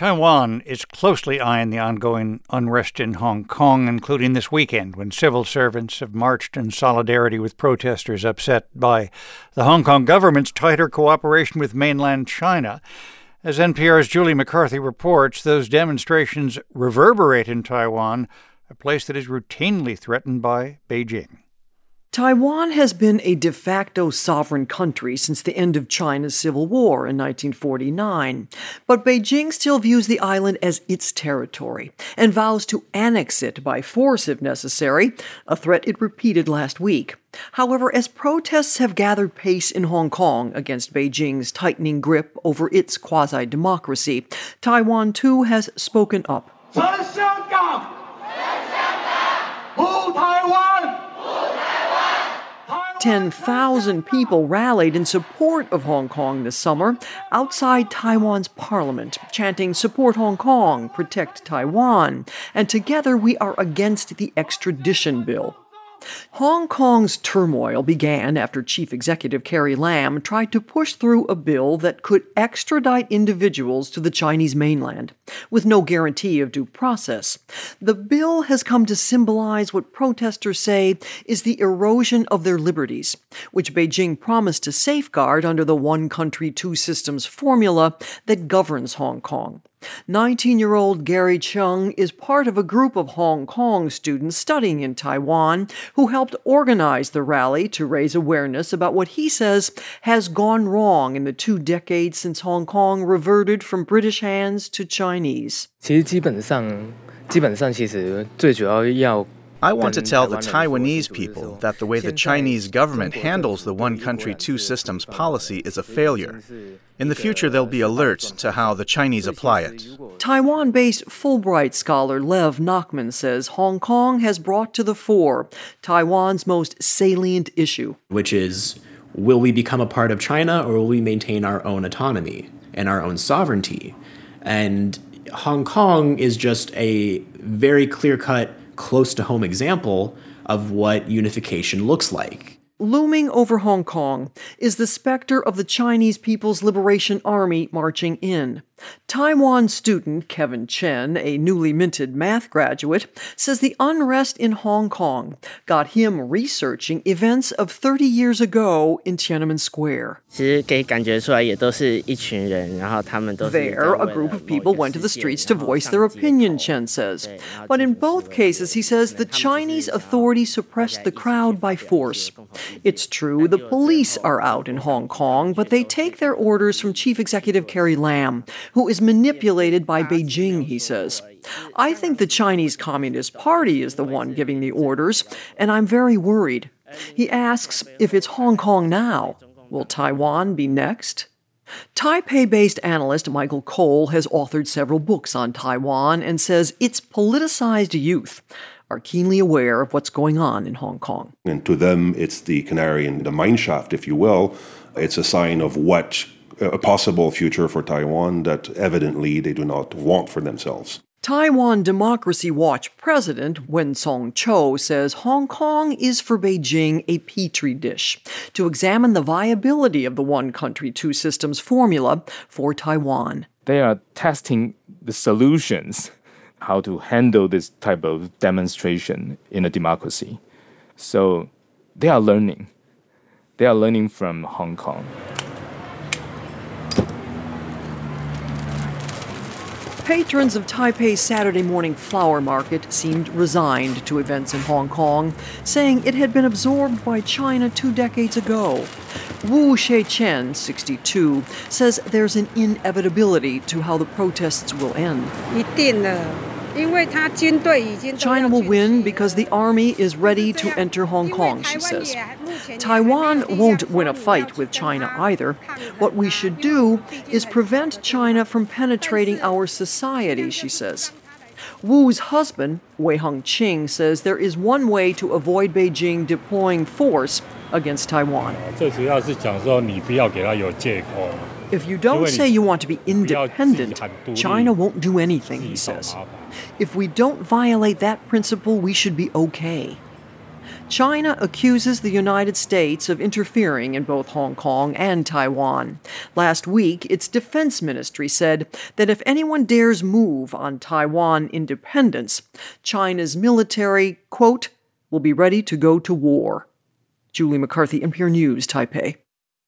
Taiwan is closely eyeing the ongoing unrest in Hong Kong, including this weekend when civil servants have marched in solidarity with protesters upset by the Hong Kong government's tighter cooperation with mainland China. As NPR's Julie McCarthy reports, those demonstrations reverberate in Taiwan, a place that is routinely threatened by Beijing. Taiwan has been a de facto sovereign country since the end of China's civil war in 1949. But Beijing still views the island as its territory and vows to annex it by force if necessary, a threat it repeated last week. However, as protests have gathered pace in Hong Kong against Beijing's tightening grip over its quasi-democracy, Taiwan too has spoken up. 10,000 people rallied in support of Hong Kong this summer outside Taiwan's parliament, chanting "Support Hong Kong, Protect Taiwan," and "Together we are against the extradition bill." Hong Kong's turmoil began after Chief Executive Carrie Lam tried to push through a bill that could extradite individuals to the Chinese mainland, with no guarantee of due process. The bill has come to symbolize what protesters say is the erosion of their liberties, which Beijing promised to safeguard under the one country, two systems formula that governs Hong Kong. 19-year-old Gary Chung is part of a group of Hong Kong students studying in Taiwan who helped organize the rally to raise awareness about what he says has gone wrong in the 2 decades since Hong Kong reverted from British hands to Chinese. I want to tell the Taiwanese people that the way the Chinese government handles the one country, two systems policy is a failure. In the future, they'll be alert to how the Chinese apply it. Taiwan-based Fulbright scholar Lev Nachman says Hong Kong has brought to the fore Taiwan's most salient issue, which is, will we become a part of China or will we maintain our own autonomy and our own sovereignty? And Hong Kong is just a very clear-cut, close-to-home example of what unification looks like. Looming over Hong Kong is the specter of the Chinese People's Liberation Army marching in. Taiwan student Kevin Chen, a newly minted math graduate, says the unrest in Hong Kong got him researching events of 30 years ago in Tiananmen Square. There, a group of people went to the streets to voice their opinion, Chen says. But in both cases, he says, the Chinese authorities suppressed the crowd by force. It's true, the police are out in Hong Kong, but they take their orders from Chief Executive Carrie Lam, who is manipulated by Beijing, he says. I think the Chinese Communist Party is the one giving the orders, and I'm very worried. He asks, if it's Hong Kong now, will Taiwan be next? Taipei-based analyst Michael Cole has authored several books on Taiwan and says its politicized youth are keenly aware of what's going on in Hong Kong. And to them, it's the canary in the mine shaft, if you will. It's a sign of what a possible future for Taiwan that evidently they do not want for themselves. Taiwan Democracy Watch President Wen Song-cho says Hong Kong is for Beijing a petri dish to examine the viability of the one country, two systems formula for Taiwan. They are testing the solutions, how to handle this type of demonstration in a democracy. So they are learning. They are learning from Hong Kong. Patrons of Taipei's Saturday morning flower market seemed resigned to events in Hong Kong, saying it had been absorbed by China 2 decades ago. Wu Sheichen, 62, says there's an inevitability to how the protests will end. China will win because the army is ready to enter Hong Kong, she says. Taiwan won't win a fight with China either. What we should do is prevent China from penetrating our society, she says. Wu's husband, Wei Hengqing, says there is one way to avoid Beijing deploying force against Taiwan. If you don't say you want to be independent, China won't do anything, he says. If we don't violate that principle, we should be okay. China accuses the United States of interfering in both Hong Kong and Taiwan. Last week, its defense ministry said that if anyone dares move on Taiwan independence, China's military, quote, will be ready to go to war. Julie McCarthy, NPR News, Taipei.